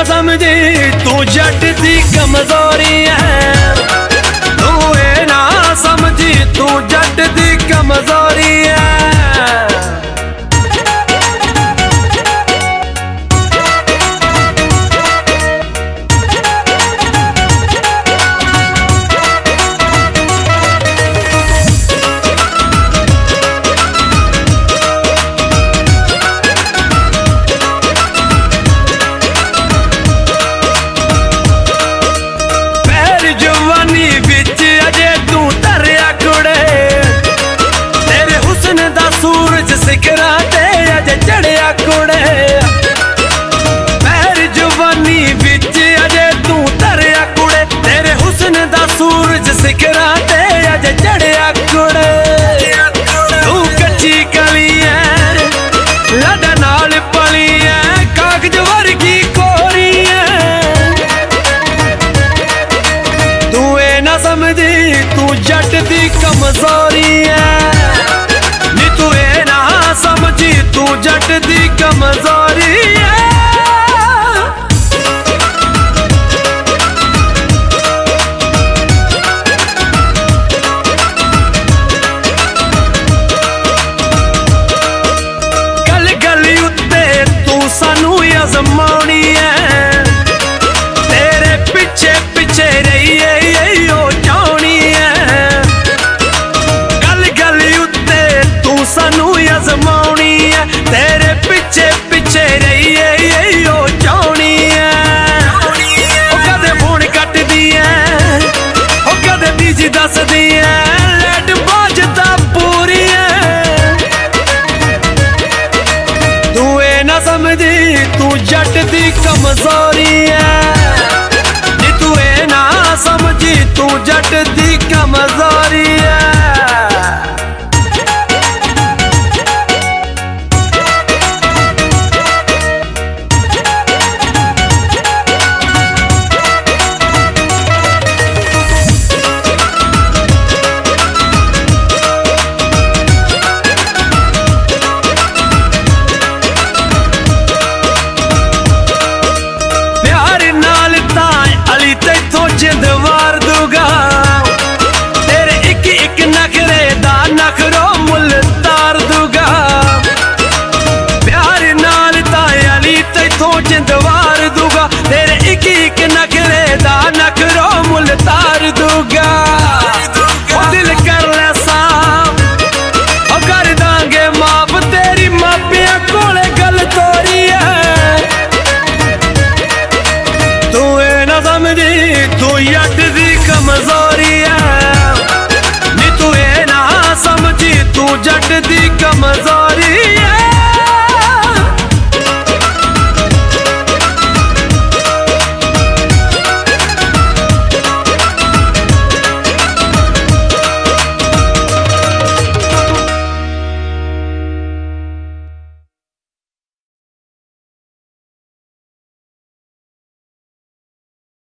समझी तू जट दी कमजोरी है। तू ये ना समझी तू जट दी कमजोरी है। सिखरा ते अज चढ़िया कुड़े पैर जवानी बिच अजे तू धरिया कुड़े। तेरे हुस्न दा सूरज सिखरा ते अज चढ़िया कुड़े। तू कच्ची कली है लड़ा नाल पली है कागज वर्गी कोरी है। तू ये ना समझी तू जट दी कमजोरी है। समझी तू जट दी कमजोरी है। गल गली उत्ते तू सानू अजमानी है। तेरे पिछे पिछे रही ओ जानी है। गल गली उत्ते तू सानू अजमानी है। तेरे पिछे पिछे रही ओ जानी है। ओ कदे फोन कट दी है ओ कदे बीजी दस दी है। लैट बाजदा पूरी है। तू ये ना समझी तू जट दी कमजोरी है। नी तू ये ना समझी तू जट दी कमजोरी है। जिंदवार दूगा तेरे एक एक नखरे दा नखरो मुल तार दूगा। प्यार नाल ताली तैथों जिंदवार दूगा। तेरे एक एक नखरे दा नखरो मुल तार दूगा। ओ दिल कर ले साफ ओ कर दांगे माफ। तेरी मापिया कोले गल तोरी है। तू ये ना समझी तू जट दी कमजोरी है। नी तू ये ना समझी तू जट दी कमजोरी।